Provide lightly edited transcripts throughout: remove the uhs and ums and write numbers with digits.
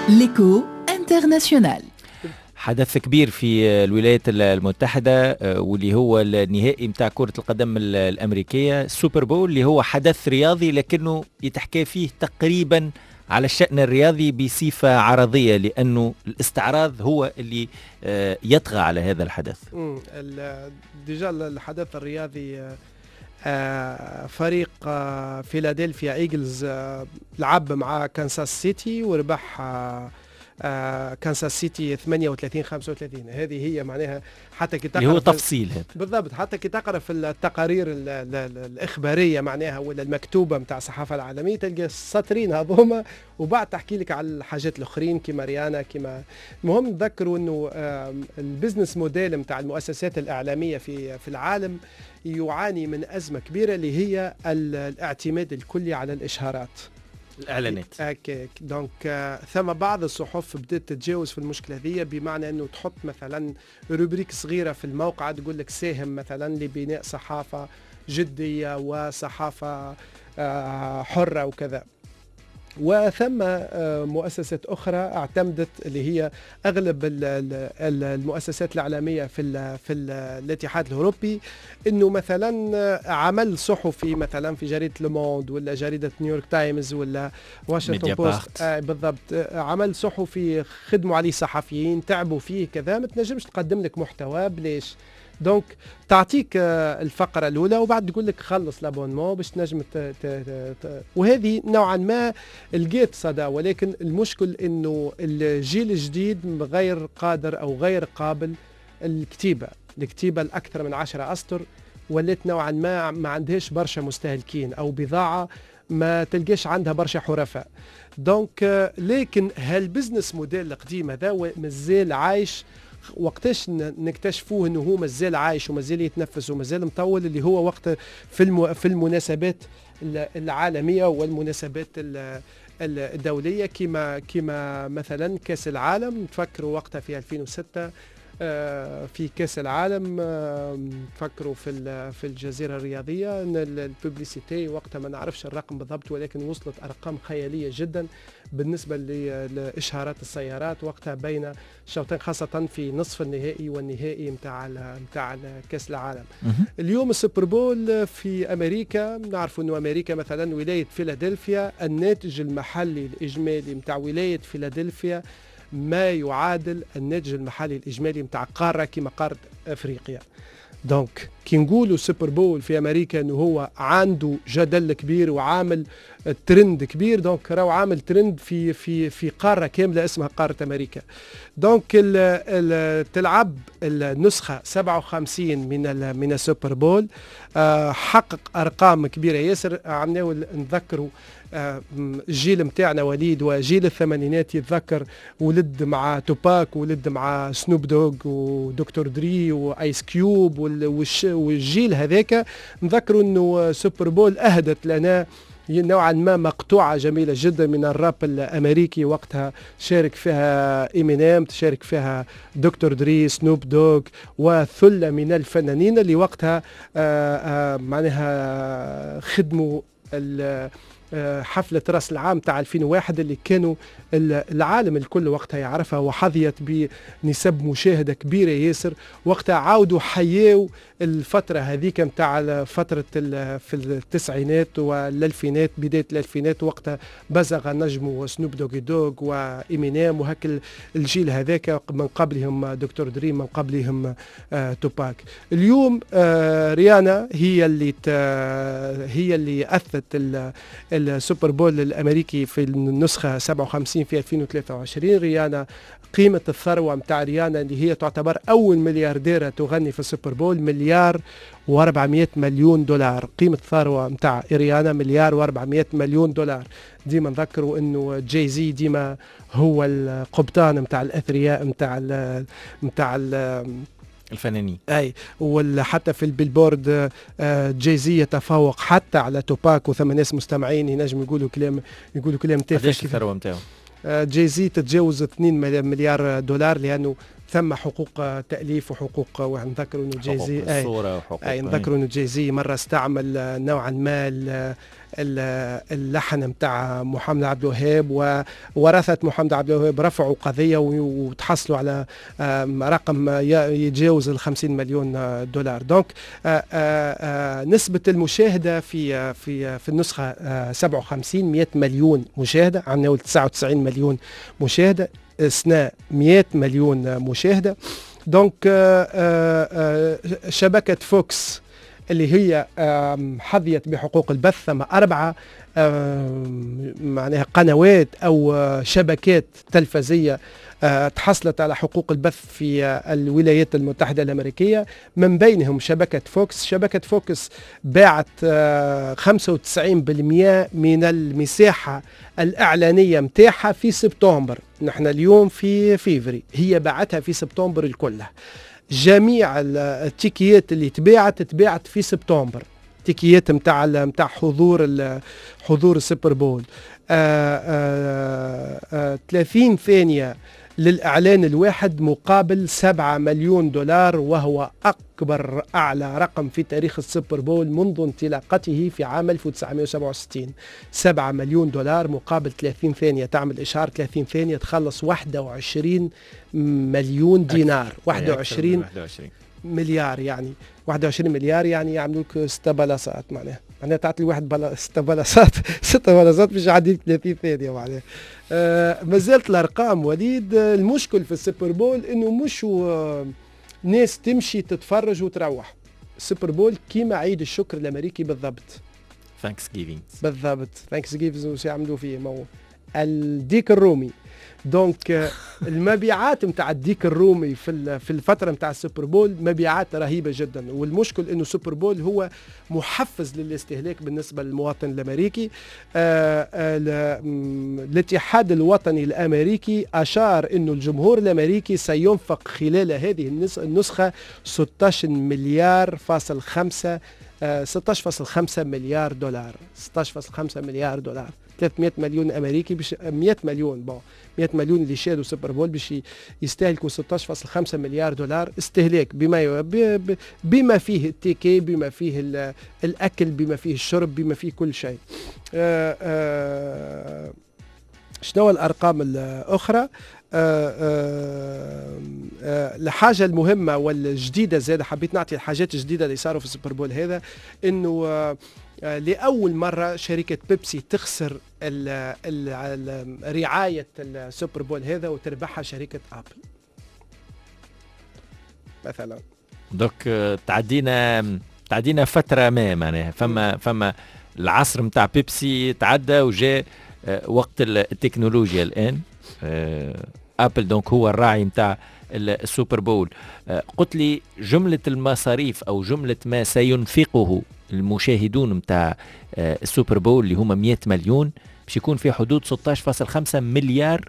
ليكو انترناسيونال. حدث كبير في الولايات المتحدة واللي هو النهائي متاع كرة القدم الأمريكية السوبر بول، اللي هو حدث رياضي لكنه يتحكى فيه تقريبا على الشأن الرياضي بصفة عرضية، لأنه الاستعراض هو اللي يطغى على هذا الحدث. ديجا الحدث الرياضي فريق فيلادلفيا ايجلز لعب مع كانساس سيتي وربح كانساس سيتي 38-35. هذه هي معناها حتى كي تقرا اللي هو تفصيل هذا بالضبط، حتى كي تقرا في التقارير الاخباريه معناها ولا المكتوبه نتاع الصحافه العالميه تلقى السطرين هذوما، وبعد تحكي لك على الحاجات الاخرين كما ريانا كما. المهم نذكروا انه البزنس موديل نتاع المؤسسات الاعلاميه في العالم يعاني من ازمه كبيره اللي هي الاعتماد الكلي على الاشهارات الإعلانات. دونك ثم بعض الصحف بدأت تتجاوز في المشكلة هذه، بمعنى أنه تحط مثلا روبريك صغيرة في الموقع تقول لك ساهم مثلا لبناء صحافة جدية وصحافة حرة وكذا. وثم مؤسسات أخرى اعتمدت اللي هي أغلب المؤسسات الإعلامية في الاتحاد الأوروبي، إنه مثلا عمل صحفي مثلا في جريدة لوموند ولا جريدة نيويورك تايمز ولا واشنطن بوست بالضبط، عمل صحفي خدموا عليه صحفيين تعبوا فيه كذا، ما تنجمش تقدم لك محتوى بليش. دونك تعطيك الفقرة الأولى وبعد تقول لك خلص لابونمون باش تنجم وهذه نوعا ما لقيت صدى، ولكن المشكل إنه الجيل الجديد غير قادر أو غير قابل الكتيبة الأكثر من 10 أسطر، ولات نوعا ما عندهاش برشا مستهلكين أو بضاعة ما تلقاش عندها برشا حرفاء. دونك لكن هالبزنس موديل القديم هذا مازال عايش. وقتاش نكتشفوه انه هو مازال عايش ومازال يتنفس ومازال مطول، اللي هو وقت في المناسبات العالمية والمناسبات الدولية كما مثلا كأس العالم. تفكروا وقتها في 2006 في كأس العالم، فكروا في الجزيرة الرياضية ان الببليسيتي وقتها ما نعرفش الرقم بالضبط، ولكن وصلت أرقام خيالية جدا بالنسبة لإشهارات السيارات وقتها بين الشوطين، خاصة في نصف النهائي والنهائي متاع كأس العالم. اليوم السوبر بول في أمريكا، نعرف أنه أمريكا مثلا ولاية فيلادلفيا الناتج المحلي الإجمالي متاع ولاية فيلادلفيا ما يعادل الناتج المحلي الإجمالي متاع قارة كما قارة أفريقيا. دونك كي نقولوا سوبر بول في أمريكا أنه هو عنده جدل كبير وعامل ترند كبير، دونك راهو عامل ترند في قارة كاملة اسمها قارة أمريكا. دونك تلعب النسخة 57 من السوبر بول، حقق أرقام كبيرة ياسر. عمناو نذكروا الجيل متاعنا وليد وجيل الثمانينات يتذكر ولد مع توباك ولد مع سنوب دوغ ودكتور دري وايس كيوب والجيل هذاك. نذكروا انه سوبر بول اهدت لنا نوعا ما مقطوعة جميلة جدا من الراب الأمريكي، وقتها شارك فيها إمينيم، تشارك فيها دكتور دري، سنوب دوغ وثلة من الفنانين اللي وقتها معناها خدموا حفلة رأس العام تاع 2001 اللي كانوا العالم الكل وقتها يعرفها وحظيت بنسب مشاهدة كبيرة ياسر. وقتها عاودوا حياو الفترة هذيك متاع فترة في التسعينات والألفينات، بداية الألفينات وقتها بزغ نجم سنوب دوغ وإمينيم وهك الجيل هذاك، من قبلهم دكتور دري، من قبلهم توباك. اليوم ريانا هي اللي أثت السوبر بول الأمريكي في النسخة 57 في 2023. ريانا قيمة الثروة متاع ريانا اللي هي تعتبر أول مليارديرة تغني في السوبر بول $1,400,000,000. قيمة الثروة متاع ريانا $1,400,000,000. ديما نذكروا انه جاي زي ديما هو القبطان متاع الأثرياء متاع الفنانين. اي وحتى في البيلبورد جايزي يتفوق حتى على توباك، وثم ناس مستمعين ينجم يقولوا كلام تافه. قداش الثروه نتاعو؟ جايزي تتجاوز $2 مليار، لانه ثم حقوق تأليف وحقوق، ونذكر انه جايزي الصورة وحقوق نذكر انه جايزي مرة استعمل نوعا ما اللحن متاع محمد عبد الوهاب، وورثة محمد عبد الوهاب رفعوا قضية وتحصلوا على رقم يتجاوز ال 50 مليون دولار. دونك نسبة المشاهدة في النسخة 57 100 مليون مشاهدة، عندنا 99 مليون مشاهدة، اثناء 100 مليون مشاهدة. دونك شبكة فوكس اللي هي حظيت بحقوق البث، ثم 4 معناها قنوات أو شبكات تلفزية تحصلت على حقوق البث في الولايات المتحدة الأمريكية، من بينهم شبكة فوكس. شبكة فوكس باعت 95% من المساحة الإعلانية متاحة في سبتمبر. نحن اليوم في فيفري، هي باعتها في سبتمبر الكلها. جميع التيكيات اللي تباعت في سبتمبر، تيكيات متاع حضور السوبر بول. 30 ثانية للإعلان الواحد مقابل 7 مليون دولار، وهو أعلى رقم في تاريخ السوبر بول منذ انطلاقته في عام 1967. 7 مليون دولار مقابل 30 ثانية تعمل إشهار، 30 ثانية تخلص 21 مليون دينار، 21 مليار، يعني 21 مليار يعني يعملوك 6 بلاصات. معناها تعطي واحد 6 بلاصات 6 بلاصات مش عادي 30 ثانية معناها. ما زالت الأرقام وليد. المشكل في السوبر بول إنه مش ناس تمشي تتفرج وتروح. السوبر بول كيما عيد الشكر الأمريكي بالضبط. بالضبط ثانكس جيفنز وش يعملوا فيه الديك الرومي. دونك المبيعات متاع الديك الرومي في الفترة متاع السوبر بول مبيعات رهيبة جدا. والمشكل انه السوبر بول هو محفز للاستهلاك بالنسبة للمواطن الامريكي. الاتحاد الوطني الامريكي اشار انه الجمهور الامريكي سينفق خلال هذه النسخة 16 مليار فاصل 5 16.5 مليار دولار. 16.5 مليار دولار. 300 مليون امريكي 100 مليون 100 مليون اللي شادوا سوبر بول باش يستهلكوا 16.5 مليار دولار استهلاك، بما فيه التيكي، بما فيه الاكل، بما فيه الشرب، بما فيه كل شيء. شنو الارقام الاخرى؟ الحاجة المهمة والجديدة زاد حبيت نعطي الحاجات الجديدة اللي صاروا في السوبر بول هذا، انه لأول مرة شركة بيبسي تخسر رعاية السوبر بول هذا وتربحها شركة أبل مثلا. دوك تعدينا فترة معناها فما العصر متاع بيبسي تعدى وجاء وقت التكنولوجيا الآن. أبل دونك هو الراعي متاع السوبر بول. قلت لي جملة المصاريف أو جملة ما سينفقه المشاهدون متاع السوبر بول اللي هم 100 مليون باش يكون في حدود 16.5 مليار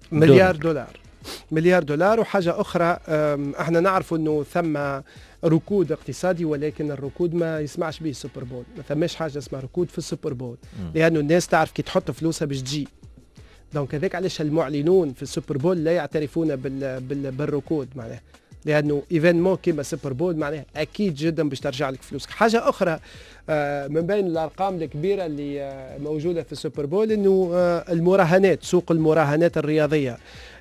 دولار. وحاجة أخرى، احنا نعرف أنه ثم ركود اقتصادي، ولكن الركود ما يسمعش به السوبر بول. ما ثماش حاجة اسمها ركود في السوبر بول، لأنه الناس تعرف كي تحط فلوسها باش تجي. دونك هذاك علاش المعلنون في السوبر بول لا يعترفون بالركود، معناه لانه ايفينمون كيما سوبر بول معناه اكيد جدا باش ترجع لك فلوسك. حاجه اخرى من بين الارقام الكبيره اللي موجوده في السوبر بول انه المراهنات، سوق المراهنات الرياضيه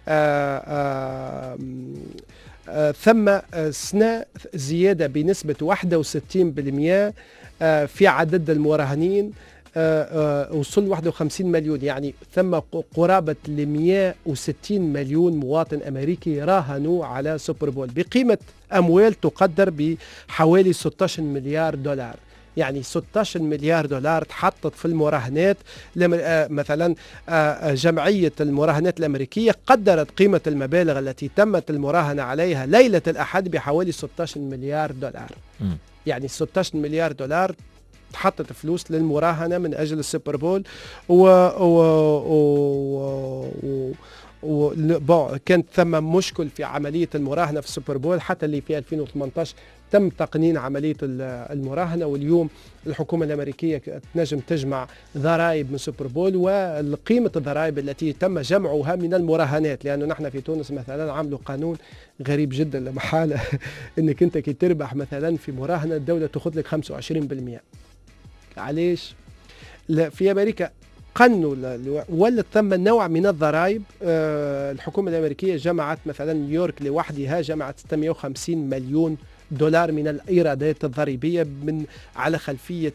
ثم سنة زياده بنسبه 61% في عدد المراهنين، وصل 51 مليون، يعني ثم قرابة 160 مليون مواطن أمريكي راهنوا على سوبر بول بقيمة أموال تقدر بحوالي 16 مليار دولار. يعني 16 مليار دولار تحطت في المراهنات. مثلا جمعية المراهنات الأمريكية قدرت قيمة المبالغ التي تمت المراهنة عليها ليلة الأحد بحوالي 16 مليار دولار. يعني 16 مليار دولار تحطت فلوس للمراهنة من أجل السوبر بول. كانت ثم مشكل في عملية المراهنة في السوبر بول، حتى اللي في 2018 تم تقنين عملية المراهنة. واليوم الحكومة الأمريكية تنجم تجمع ضرائب من السوبر بول، وقيمة الضرائب التي تم جمعها من المراهنات، لأنه نحن في تونس مثلا عملوا قانون غريب جدا لمحالة انك انت كي تربح مثلا في مراهنة الدولة تأخذ لك 25%. علاش؟ في أمريكا قنوا ولا ثم نوع من الضرائب. الحكومة الأمريكية جمعت مثلا نيويورك لوحدها جمعت 650 مليون دولار من الإيرادات الضريبية من على خلفية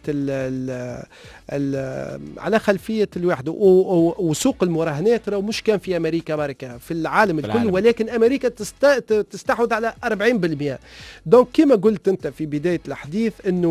على خلفية الوحدة. وسوق المراهنات لو مش كان في أمريكا بركة في العالم الكل، ولكن أمريكا تستحوذ على 40%. دونك كما قلت أنت في بداية الحديث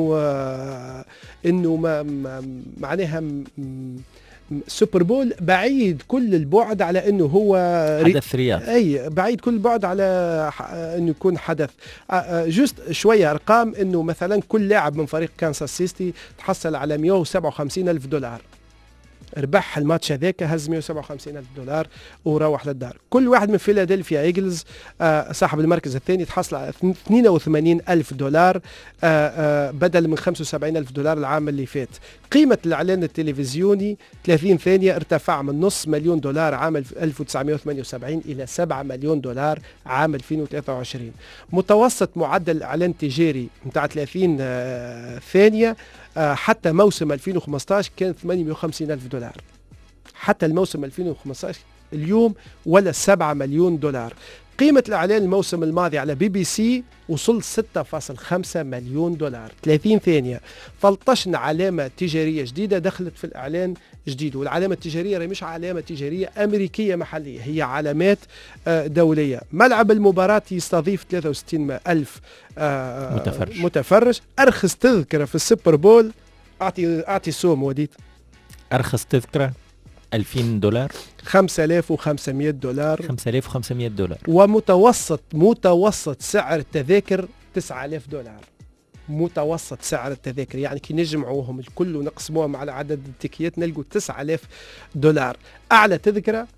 إنه معناها سوبر بول بعيد كل البعد على انه هو حدث رياضي، اي بعيد كل البعد على انه يكون حدث. جست شويه ارقام، انه مثلا كل لاعب من فريق كانساس سيتي تحصل على 157 الف دولار، ربح الماتش هذاك، هز 157 ألف دولار وروح للدار. كل واحد من فيلادلفيا إيجلز صاحب المركز الثاني تحصل على 82 ألف دولار بدل من 75 ألف دولار العام اللي فات. قيمة الإعلان التلفزيوني 30 ثانية ارتفع من نص مليون دولار عام 1978 إلى 7 مليون دولار عام 2023. متوسط معدل الإعلان التجاري متاع 30 ثانية حتى موسم 2015 كان 850 ألف دولار. حتى الموسم 2015 اليوم ولا 7 مليون دولار. قيمة الإعلان الموسم الماضي على بي بي سي وصل 6.5 مليون دولار 30 ثانية. 13 علامة تجارية جديدة دخلت في الإعلان جديد، والعلامة التجارية مش علامة تجارية أمريكية محلية، هي علامات دولية. ملعب المباراة يستضيف 63 ألف متفرج. أرخص تذكرة في السوبر بول أعطي سوم وديت. أرخص تذكرة 2000 دولار، 5500 دولار، 5500 دولار. ومتوسط سعر التذاكر 9000 دولار. متوسط سعر التذاكر يعني كي نجمعوهم الكل ونقسموهم على عدد التيكيات نلقوا 9000 دولار. أعلى تذكرة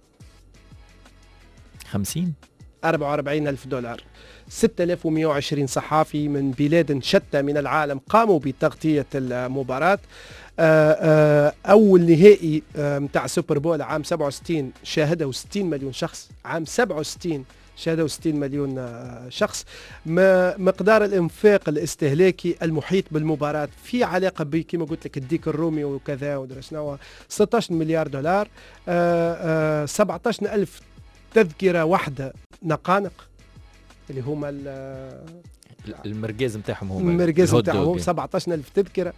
44 ألف دولار. 6120 صحافي من بلاد شتى من العالم قاموا بتغطية المباراة. أول نهائي متاع سوبر بول عام 67 شاهده 60 مليون شخص. عام 67 شاهده 60 مليون شخص. مقدار الانفاق الاستهلاكي المحيط بالمباراة في علاقة كما قلت لك الديك الرومي وكذا ودرسنا 16 مليار دولار. 17 ألف تذكرة واحدة نقانق اللي هما المركز نتاعهم، هم المركز نتاعهم 17 ألف تذكرة.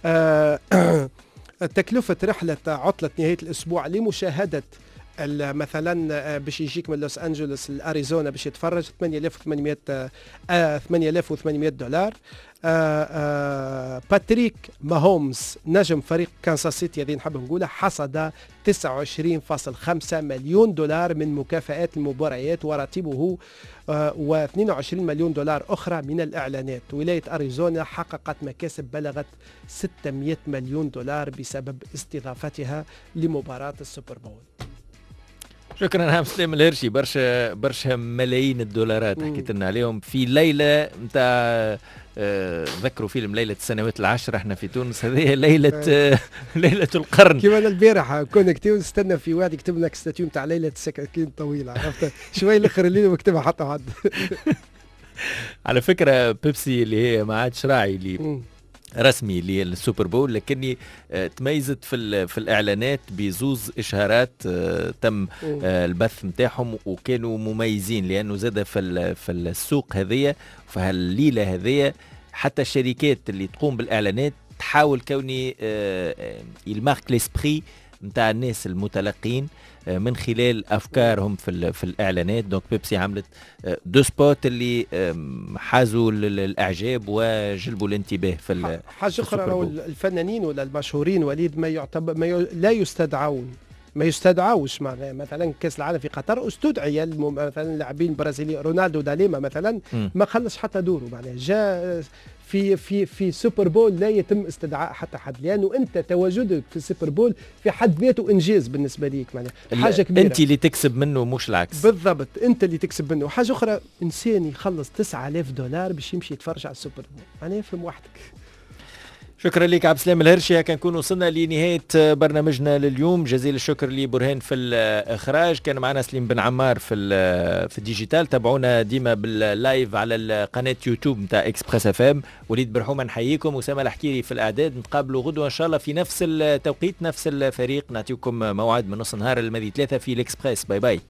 تكلفة رحلة عطلة نهاية الأسبوع لمشاهدة مثلا باش يجيك من لوس أنجلوس لأريزونا باش يتفرج 8800 دولار. باتريك ماهومز نجم فريق كانساس سيتي هذه نحب نقولها حصد 29.5 مليون دولار من مكافآت المباريات وراتبه و22 مليون دولار أخرى من الإعلانات. ولاية أريزونا حققت مكاسب بلغت 600 مليون دولار بسبب استضافتها لمباراة السوبر بول. شكرا عم سليم الهرشي. برشا ملايين الدولارات حكيت لنا عليهم في ليلة متاع ذكروا فيلم ليلة السنوات العشر. احنا في تونس هذه ليلة ليلة القرن. كما البارح كنا كتير نستنى في واحد يكتب لك ستاتيو متاع ليلة السكاكين طويلة، عرفت شوي الاخر الليل وكتبها حتى حد. على فكرة بيبسي اللي هي ما عادش راعي اللي رسمي للسوبر بول، لكني تميزت في الإعلانات بزوز إشهارات تم البث متاعهم وكانوا مميزين، لأنه زاد في السوق هذية في هالليلة هذية حتى الشركات اللي تقوم بالإعلانات تحاول كوني المارك ليسبري متاع الناس المتلقين من خلال أفكارهم في الإعلانات. دونك بيبسي عملت دو سبوت اللي حازوا الإعجاب وجلبوا الانتباه في حاجة أخرى. الفنانين ولا المشهورين وليد لا يستدعون، ما يستدعوش. مثلا كاس العالم في قطر استدعي مثلا اللاعبين البرازيليين رونالدو داليما مثلا ما خلص حتى دوره، معناها جاء في سوبر بول لا يتم استدعاء حتى حد، لانه انت تواجدك في السوبر بول في حد ذاته انجاز بالنسبه ليك، معناها حاجه كبيره. انت اللي تكسب منه مش العكس. بالضبط، انت اللي تكسب منه. وحاجه اخرى، انسان يخلص 9000 دولار باش يمشي يتفرج على السوبر بول، معناها يفهم وحدك. شكرا لك عبد السلام الهرشي. كان نكون وصلنا لنهاية برنامجنا لليوم. جزيل الشكر لبرهان في الإخراج. كان معنا سليم بن عمار في الديجيتال. تابعونا ديما باللايف على القناة يوتيوب متاع إكسبريس اف ام. وليد برحومة نحييكم. وسام الحكيري في الإعداد. نتقابلوا غدوة إن شاء الله في نفس التوقيت نفس الفريق. نعطيكم موعد من نص نهار الماضي 3 في الإكسبريس. باي باي.